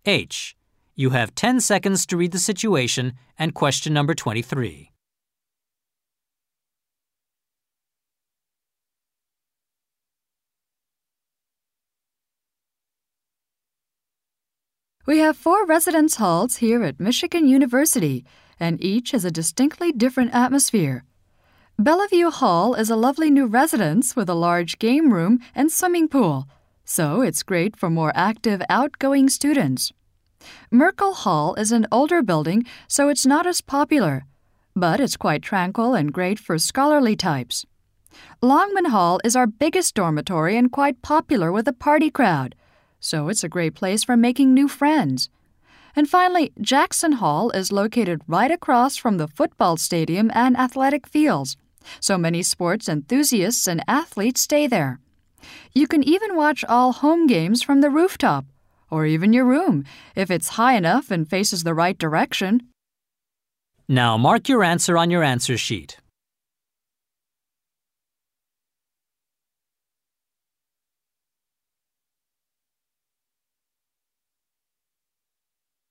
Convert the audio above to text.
H. You have 10 seconds to read the situation and question number 23. We have 4 residence halls here at Michigan University, and each has a distinctly different atmosphere. Bellevue Hall is a lovely new residence with a large game room and swimming pool, so it's great for more active, outgoing students. Merkel Hall is an older building, so it's not as popular, but it's quite tranquil and great for scholarly types. Longman Hall is our biggest dormitory and quite popular with a party crowd, so it's a great place for making new friends. And finally, Jackson Hall is located right across from the football stadium and athletic fields, so many sports enthusiasts and athletes stay there. You can even watch all home games from the rooftop, or even your room, if it's high enough and faces the right direction. Now mark your answer on your answer sheet.